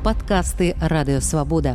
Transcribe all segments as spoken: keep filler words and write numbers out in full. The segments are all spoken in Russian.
Падкасты Радыёвабода.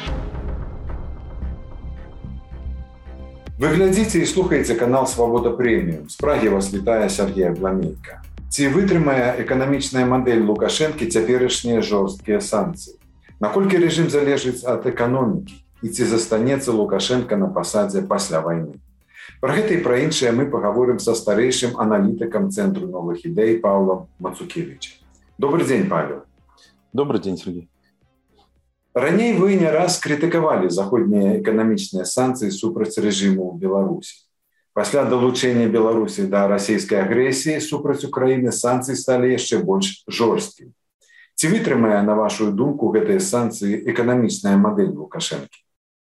Вы глядзіце і слухаеце канал «Свабода Прэміум». З Прагі вас вітае Сергей Абламейка. Ці вытрымае эканамічная мадэль Лукашэнкі цяперашнія жорсткія санкцыі? Наколькі рэжым залежыць ад эканомікі? І ці застанецца Лукашенка на пасадзе пасля вайны? Пра гэта і пра іншае мы пагаворым са старэйшым аналітыкам Цэнтру новых ідэй Паўлам Мацукевічам. Добрый дзень, Павел. Добрый день, Сергей. Раней вы не раз крытыкавалі заходнія эканамічныя санкцыі супраць рэжыму ў Беларусі. Пасля далучэння Беларусі да расійскай агрэсіі супраць Украіны санкцыі сталі яшчэ больш жорсткімі. Ці вытрымае, на вашу думку, гэтыя санкцыі эканамічная мадэль Лукашенки?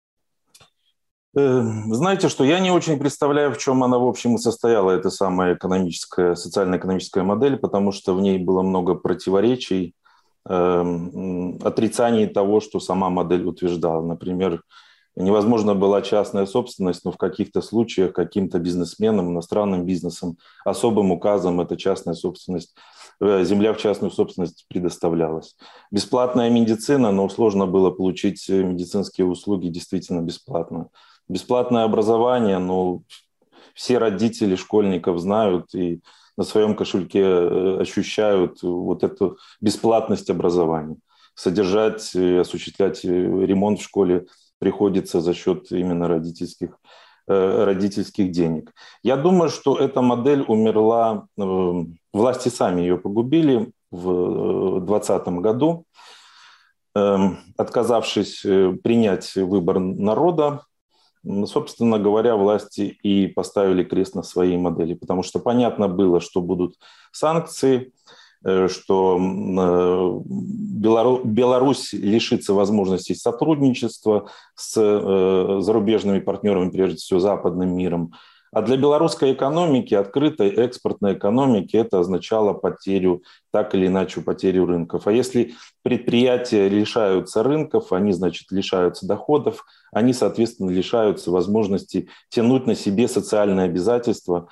Знаете, что я не очень представляю, в чем она, в общем, и состояла, эта самая экономическая, социально-экономическая модель, потому что в ней было много противоречий, отрицаний того, что сама модель утверждала. Например, невозможно была частная собственность, но в каких-то случаях каким-то бизнесменам, иностранным бизнесом, особым указом эта частная собственность, земля в частную собственность предоставлялась. Бесплатная медицина, но сложно было получить медицинские услуги действительно бесплатно. Бесплатное образование, но все родители школьников знают и на своем кошельке ощущают вот эту бесплатность образования. Содержать и осуществлять ремонт в школе приходится за счет именно родительских, родительских денег. Я думаю, что эта модель умерла, власти сами ее погубили в двадцатом году, отказавшись принять выбор народа. Собственно говоря, власти и поставили крест на своей модели, потому что понятно было, что будут санкции, что Беларусь лишится возможностей сотрудничества с зарубежными партнерами, прежде всего западным миром. А для белорусской экономики, открытой экспортной экономики, это означало потерю, так или иначе, потерю рынков. А если предприятия лишаются рынков, они, значит, лишаются доходов, они, соответственно, лишаются возможности тянуть на себе социальные обязательства,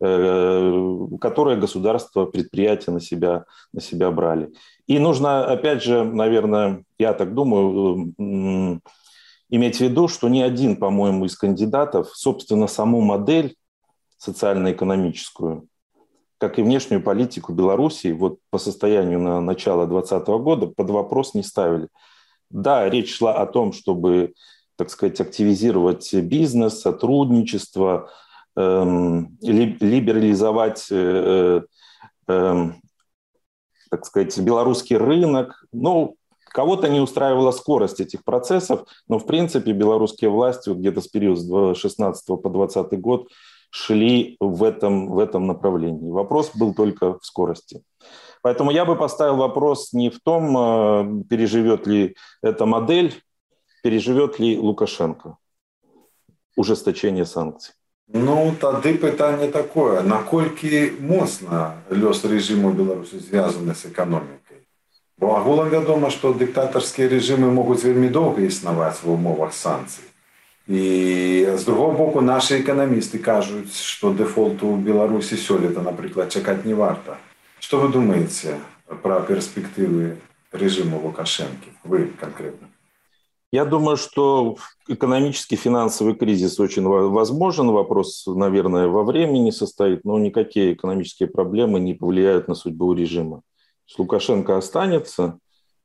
которые государство, предприятия на себя, на себя брали. И нужно, опять же, наверное, я так думаю, иметь в виду, что ни один, по-моему, из кандидатов, собственно, саму модель социально-экономическую, как и внешнюю политику Беларуси, вот по состоянию на начало двадцатого года под вопрос не ставили. Да, речь шла о том, чтобы, так сказать, активизировать бизнес, сотрудничество, эм, либерализовать, э, э, так сказать, белорусский рынок. Ну, кого-то не устраивала скорость этих процессов, но, в принципе, белорусские власти вот где-то с периода с шестнадцатого по двадцатый год шли в этом, в этом направлении. Вопрос был только в скорости. Поэтому я бы поставил вопрос не в том, переживет ли эта модель, переживет ли Лукашенко ужесточение санкций. Ну, тады пытанне такое. Наколькі моцна лёс рэжыму Беларусі звязаны з эканомікай? Бо агулам вядома, што дыктатарскія рэжымы могуць вельмі доўга існаваць ва ўмовах санкцый. І з другого боку, нашы эканамісты кажуць, што дэфолту ў Беларусі сёлета, напрыклад, чакаць не варта. Што вы думаеце пра перспектывы рэжыму Лукашэнкі? Вы конкретно. Я думаю, что экономический финансовый кризис очень возможен. Вопрос, наверное, во времени состоит, но никакие экономические проблемы не повлияют на судьбу режима. Лукашенко останется,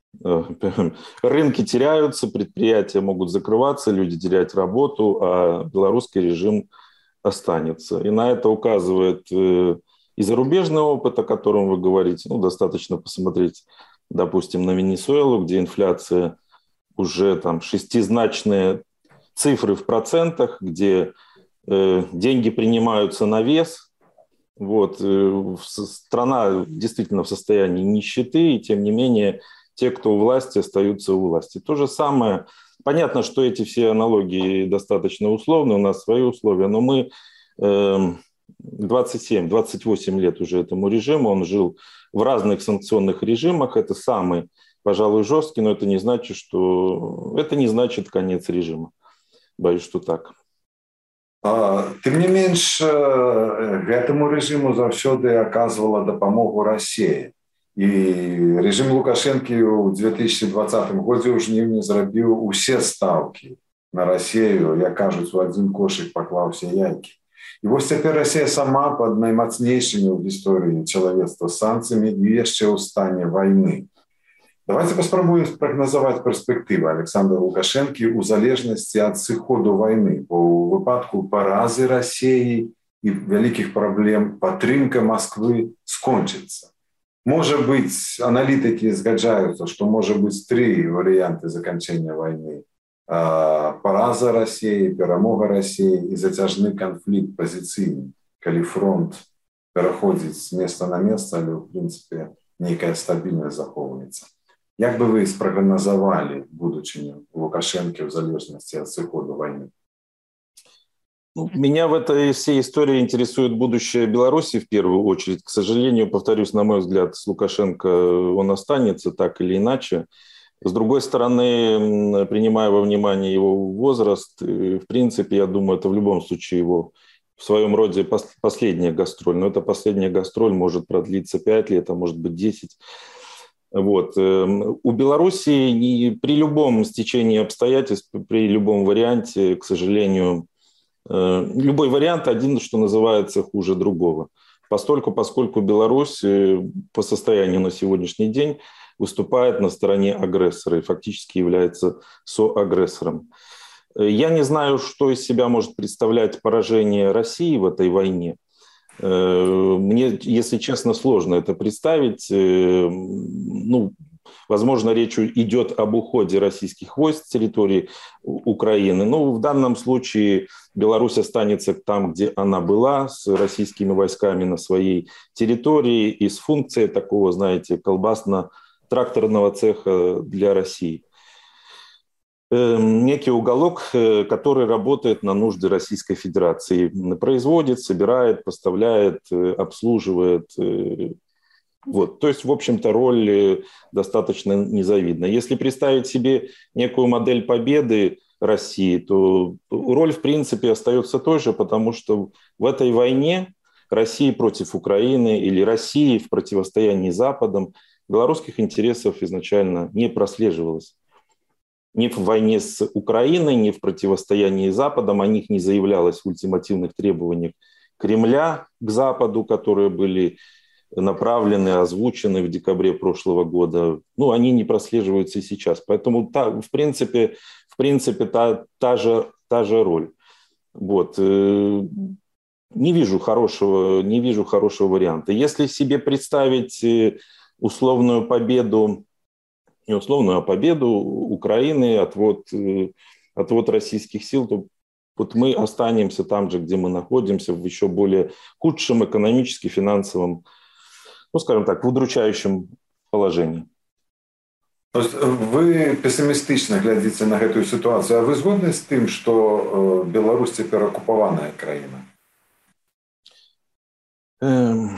рынки теряются, предприятия могут закрываться, люди терять работу, а белорусский режим останется. И на это указывает и зарубежный опыт, о котором вы говорите. Ну, достаточно посмотреть, допустим, на Венесуэлу, где инфляция уже там шестизначные цифры в процентах, где э, деньги принимаются на вес. Вот, э, страна действительно в состоянии нищеты, и тем не менее те, кто у власти, остаются у власти. То же самое. Понятно, что эти все аналогии достаточно условны, у нас свои условия, но мы э, двадцать семь двадцать восемь лет уже этому режиму, он жил в разных санкционных режимах, это самый, пожалуй, жесткий, но это не значит, что это не значит конец режима. Боюсь, что так. Тым не менш, гэтаму рэжыму заўсёды аказвала дапамогу Расія. І режим Лукашенки у дві тисячі двадцятому році у жніўні зрабіў усе ставкі на Расію, як кажуць, у один кошик поклав все яйки. І вось цяпер Расія сама пад наймацнейшымі ў гісторыі чалавецтва санкцыямі і яшчэ ў стане вайны. Давайте паспрабуем спрагназаваць перспектывы Александра Лукашэнкі ў залежнасці ад сыходу вайны, бо ў выпадку паразы Расіі і вялікіх праблем падтрымка Масквы скончыцца. Может быть, аналитики згаджаются, что может быть три варианта заканчивания войны. Пораза России, перемога России и затяжный конфликт позицийный, когда фронт переходит с места на место, или, в принципе, некая стабильность заховывается. Как бы вы спрогнозовали будущее Лукашенко в зависимости от исхода войны? Меня в этой всей истории интересует будущее Беларуси в первую очередь. К сожалению, повторюсь, на мой взгляд, с Лукашенко он останется так или иначе. С другой стороны, принимая во внимание его возраст, в принципе, я думаю, это в любом случае его в своем роде последняя гастроль. Но эта последняя гастроль может продлиться пять лет, а может быть десять. Вот. У Беларуси при любом стечении обстоятельств, при любом варианте, к сожалению, любой вариант один, что называется, хуже другого. Постольку, поскольку Беларусь по состоянию на сегодняшний день выступает на стороне агрессора и фактически является соагрессором. Я не знаю, что из себя может представлять поражение России в этой войне. Мне, если честно, сложно это представить. Ну, возможно, речь идет об уходе российских войск с территории Украины. Но в данном случае Беларусь останется там, где она была, с российскими войсками на своей территории и с функцией такого, знаете, колбасно-тракторного цеха для России. Некий уголок, который работает на нужды Российской Федерации. Производит, собирает, поставляет, обслуживает. Вот. То есть, в общем-то, роль достаточно незавидна. Если представить себе некую модель победы России, то роль, в принципе, остается той же, потому что в этой войне России против Украины или России в противостоянии с Западом белорусских интересов изначально не прослеживалось. Ни в войне с Украиной, ни в противостоянии с Западом о них не заявлялось в ультимативных требованиях Кремля к Западу, которые были направлены, озвучены в декабре прошлого года. Ну, они не прослеживаются и сейчас. Поэтому, та, в принципе, в принципе та, та, же, та же роль. Вот. Не вижу хорошего, не вижу хорошего варианта. Если себе представить условную победу, не условную, а победу Украины, отвод, отвод российских сил, то вот мы останемся там же, где мы находимся, в еще более худшем экономически, финансовом, ну, скажем так, в удручающем положении. То есть вы пессимистично глядите на эту ситуацию, а вы згодны с тем, что Беларусь теперь оккупованная краина? Эм...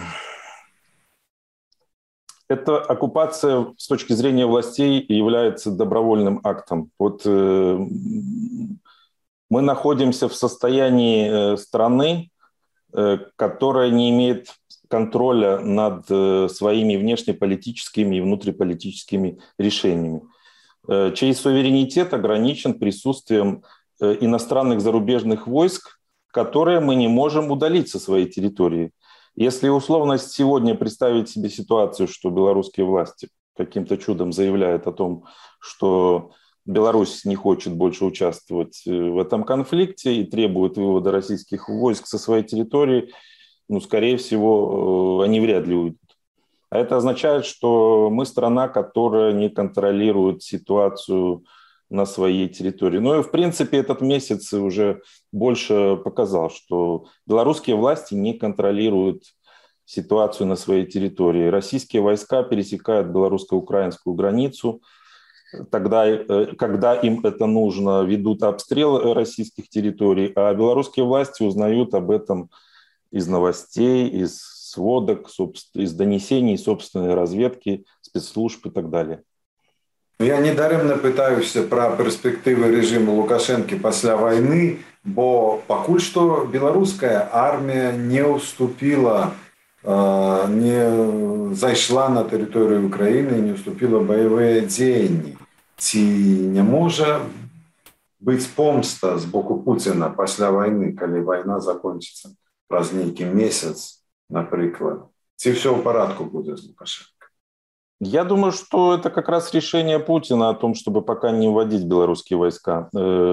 Эта оккупация с точки зрения властей является добровольным актом. Вот э, мы находимся в состоянии э, страны, э, которая не имеет контроля над э, своими внешнеполитическими и внутриполитическими решениями, э, чей суверенитет ограничен присутствием э, иностранных зарубежных войск, которые мы не можем удалить со своей территории. Если условно сегодня представить себе ситуацию, что белорусские власти каким-то чудом заявляют о том, что Беларусь не хочет больше участвовать в этом конфликте и требует вывода российских войск со своей территории, ну, скорее всего, они вряд ли уйдут. А это означает, что мы страна, которая не контролирует ситуацию на своей территории. Ну и, в принципе, этот месяц уже больше показал, что белорусские власти не контролируют ситуацию на своей территории. Российские войска пересекают белорусско-украинскую границу, тогда, когда им это нужно, ведут обстрел российских территорий, а белорусские власти узнают об этом из новостей, из сводок, из донесений собственной разведки, спецслужб и так далее. Я недаремно пытаюся про перспективы режиму Лукашенко пасля войны, бо пакуль што беларуская армія не уступила не зайшла на тэрыторыю Украіны і не ўступіла баявыя дзеянні. Ці не можа быць помста з боку Пуціна пасля вайны, калі вайна закончыцца праз нейкі месяц, напрыклад? Ці все в порядку будет с Лукашенко? Я думаю, что это как раз решение Путина о том, чтобы пока не вводить белорусские войска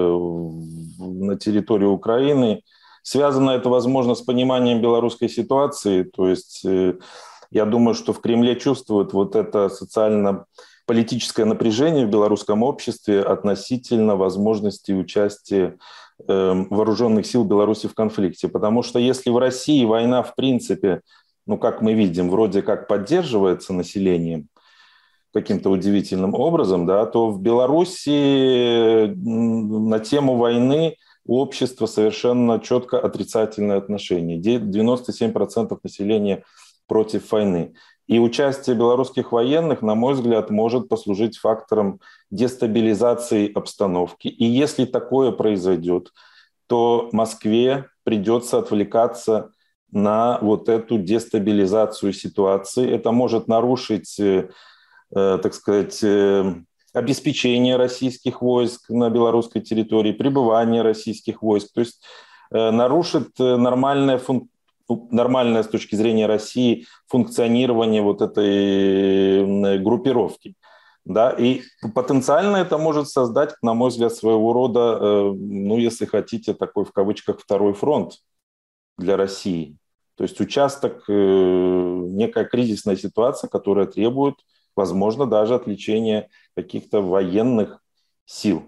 на территорию Украины. Связано это, возможно, с пониманием белорусской ситуации. То есть я думаю, что в Кремле чувствуют вот это социально-политическое напряжение в белорусском обществе относительно возможности участия вооруженных сил Беларуси в конфликте. Потому что если в России война, в принципе, ну, как мы видим, вроде как поддерживается населением каким-то удивительным образом, да, то в Беларуси на тему войны у общества совершенно четко отрицательное отношение. девяносто семь процентов населения против войны. И участие белорусских военных, на мой взгляд, может послужить фактором дестабилизации обстановки. И если такое произойдет, то Москве придется отвлекаться на вот эту дестабилизацию ситуации. Это может нарушить, э, так сказать, э, обеспечение российских войск на белорусской территории, пребывание российских войск. То есть э, нарушит нормальное, фун... нормальное с точки зрения России функционирование вот этой группировки. Да? И потенциально это может создать, на мой взгляд, своего рода, э, ну, если хотите, такой в кавычках второй фронт для России. То есть участок, некая кризисная ситуация, которая требует, возможно, даже отвлечения каких-то военных сил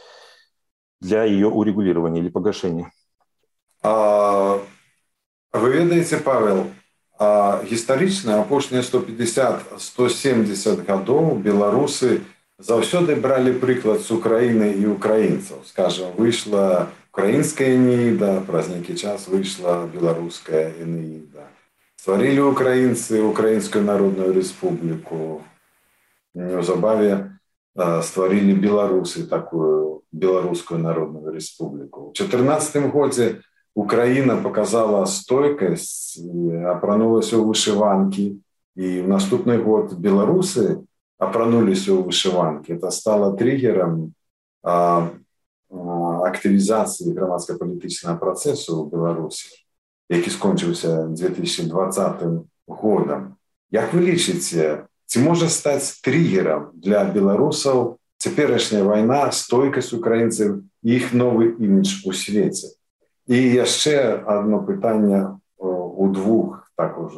для ее урегулирования или погашения. А, вы ведаете, Павел, а гістарычна апошнія сто пятьдесят - сто семьдесят гадоў беларусы заўсёды бралі прыклад з Украіны і украінцаў. Скажем, выйшла украинская Энеида, праз нейкі час вышла белорусская Энеида. Стварили украинцы Украинскую Народную Республику. Неўзабаве стварили белорусы такую Белорусскую Народную Республику. В четырнадцатым годзе Украина показала стойкость, апранулась у вышиванки. И в наступный год белорусы апранулись у вышиванки. Это стало триггером активизації громадсько-політичного процесу у Білорусі, який скончився дві тисячі двадцятим годом. Як ви лічите, ці може стати триггером для білорусів теперішня війна, стойкість українців і їх новий імідж у світі? І ще одне питання у двох також.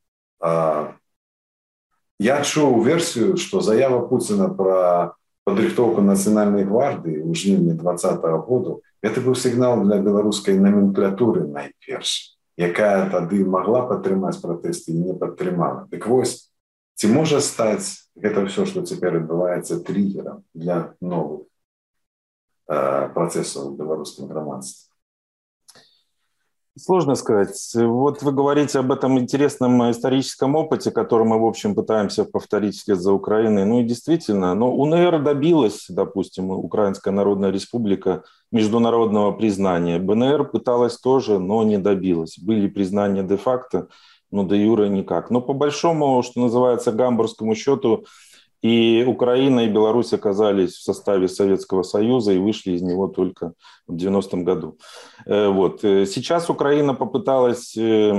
Я чув версію, що заява Путіна про падрыхтоўку нацыянальнай гвардыі ў жніўні двадцатага году, гэта быў сігнал для беларускай номенклатуры найперш, якая тады магла падтрымаць пратэсты і не падтрымала. Дык вось, ці можа стаць гэта ўсё, што цяпер адбываецца, триггером для новых э, працэсаў у беларускім грамадстве? Сложно сказать. Вот вы говорите об этом интересном историческом опыте, который мы, в общем, пытаемся повторить вслед за Украиной. Ну и действительно, но УНР добилась, допустим, Украинская Народная Республика, международного признания. БНР пыталась тоже, но не добилась. Были признания де-факто, но де-юре никак. Но по большому, что называется, гамбургскому счету, и Украина, и Беларусь оказались в составе Советского Союза и вышли из него только в девяностом году. Вот. Сейчас Украина попыталась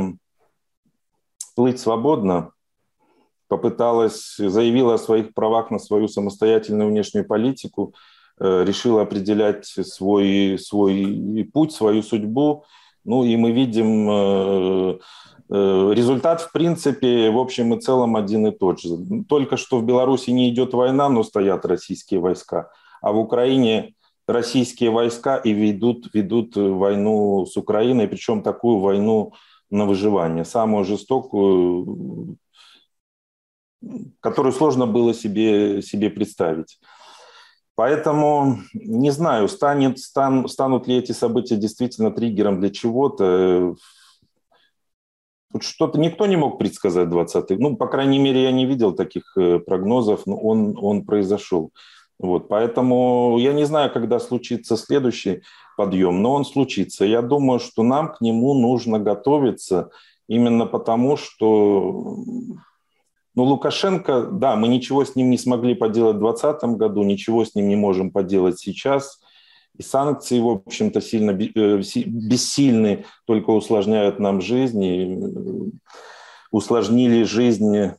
плыть свободно, попыталась, заявила о своих правах на свою самостоятельную внешнюю политику, решила определять свой, свой путь, свою судьбу. Ну и мы видим... Результат, в принципе, в общем и целом один и тот же. Только что в Беларуси не идет война, но стоят российские войска. А в Украине российские войска и ведут, ведут войну с Украиной, причем такую войну на выживание, самую жестокую, которую сложно было себе, себе представить. Поэтому не знаю, станет, стан, станут ли эти события действительно триггером для чего-то. Тут что-то никто не мог предсказать двадцатый. Ну, по крайней мере, я не видел таких прогнозов, но он, он произошел. Вот, поэтому я не знаю, когда случится следующий подъем, но он случится. Я думаю, что нам к нему нужно готовиться именно потому, что ну, Лукашенко, да, мы ничего с ним не смогли поделать в двадцатом году, ничего с ним не можем поделать сейчас. И санкции, в общем-то, сильно бессильны, только усложняют нам жизнь, и усложнили жизнь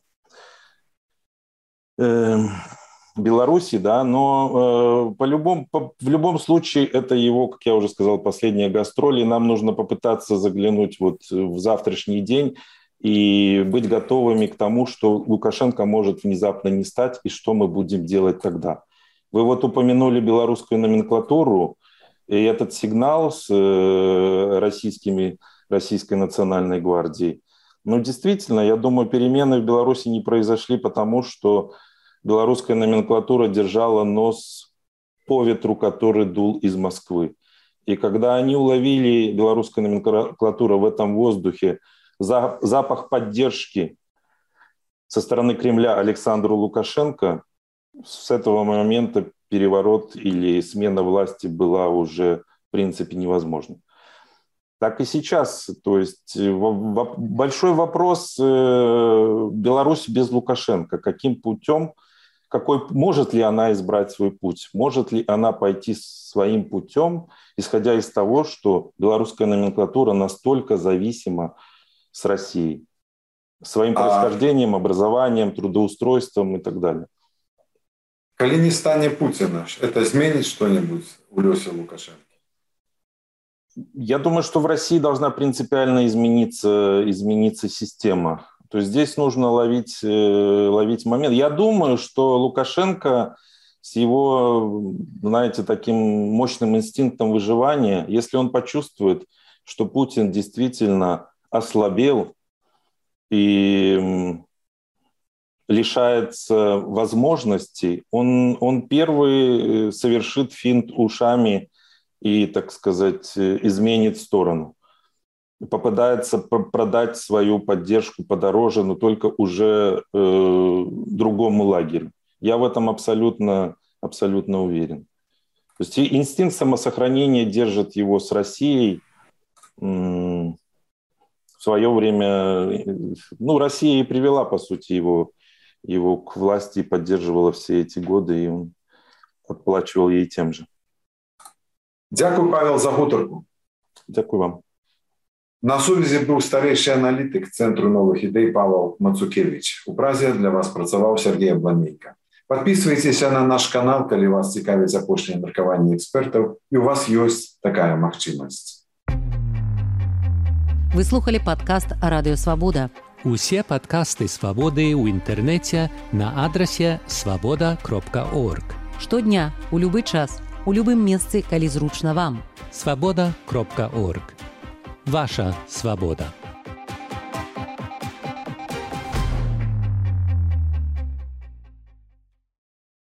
э, Беларуси, да, но э, по-любому, по, в любом случае это его, как я уже сказал, последние гастроли. Нам нужно попытаться заглянуть вот в завтрашний день и быть готовыми к тому, что Лукашенко может внезапно не стать, и что мы будем делать тогда. Вы вот упомянули белорусскую номенклатуру, и этот сигнал с э, российскими, Российской национальной гвардией. Ну, действительно, я думаю, перемены в Беларуси не произошли, потому что белорусская номенклатура держала нос по ветру, который дул из Москвы. И когда они уловили, белорусская номенклатура, в этом воздухе запах поддержки со стороны Кремля Александру Лукашенко, с этого момента переворот или смена власти была уже, в принципе, невозможна. Так и сейчас. То есть большой вопрос: Беларусь без Лукашенко. Каким путем, какой, может ли она избрать свой путь? Может ли она пойти своим путем, исходя из того, что белорусская номенклатура настолько зависима с Россией? Своим происхождением, образованием, трудоустройством и так далее. Коли не станет Путина, это изменит что-нибудь у Лёси Лукашенко? Я думаю, что в России должна принципиально измениться, измениться система. То есть здесь нужно ловить, ловить момент. Я думаю, что Лукашенко с его, знаете, таким мощным инстинктом выживания, если он почувствует, что Путин действительно ослабел и лишается возможностей, он, он первый совершит финт ушами и, так сказать, изменит сторону. Попытается продать свою поддержку подороже, но только уже э, другому лагерю. Я в этом абсолютно, абсолютно уверен. То есть инстинкт самосохранения держит его с Россией. В свое время, ну, Россия и привела, по сути, его, его к власти и поддерживала все эти годы, и он отплачивал ей тем же. Дякую, Павел, за гутарку. Дякую вам. На сувязі був старейший аналітик Центру новых ідей Павел Мацукевич. У Празе для вас працаваў Сергей Абланейко. Подписывайтесь на наш канал, калі вас цікавяць апошнія меркаванні экспертаў, і у вас ёсць такая магчымасць. Вы слухали падкаст «Радыё Свабода». Усе падкасты «Свабоды» ў інтэрнэце на адрасе свабода кропка орг. Штодня, у любы час, у любым месцы, калі зручна вам. свабода кропка орг. Ваша свобода.